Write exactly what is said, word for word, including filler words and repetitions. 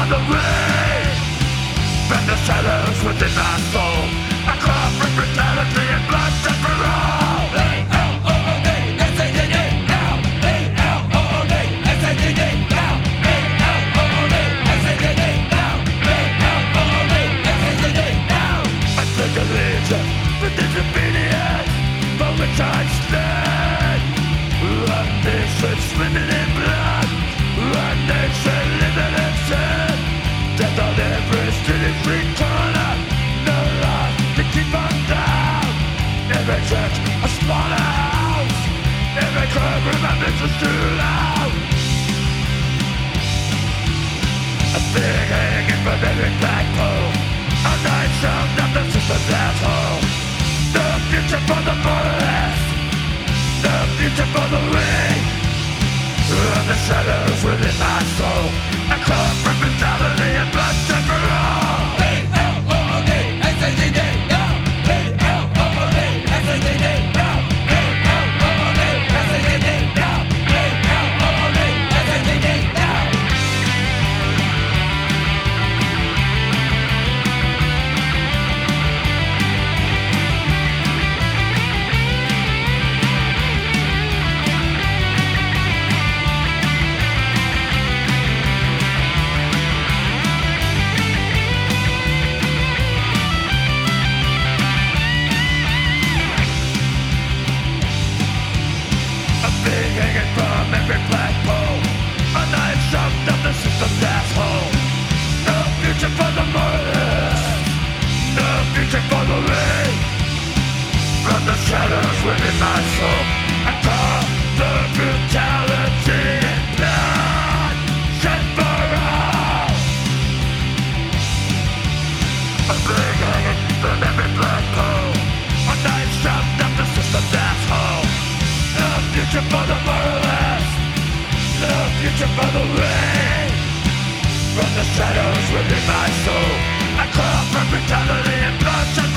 the rain. From the shadows within my soul, I call for brutality and bloodshed for all. A L O O D, S A D D, now. A L O O D, S A D D, now. A L O O D, S A D D, now. A L O O D, S A D D, now. I take a legion for disobedience, for which I stand. A nation swimming in blood, a nation living in sin. Death on every street, street corner, no life to keep us down. Every church a slaughterhouse, every club remembers us too loud. A big hanging from every flagpole, a night sound of the system's asshole. The future for the murderless, the future for the weak. Of the shadows within my soul, I call for brutality and bloodshed for all. A L O O D, S A D D, now. A L O O D, S A D D, now. A L O O D, S A D D, now. A L O O D, S A D D, now. Hanging from every flagpole, a knife shoved up the system's asshole. No future for the murderers, no future for the weak. From the shadows within my soul, I call the brutality and blood shed for all. A big hanging from every flagpole, a knife shoved up the system's asshole. No future for the murderless, no future for the weak. From the shadows within my soul, I call for brutality and bloodshed.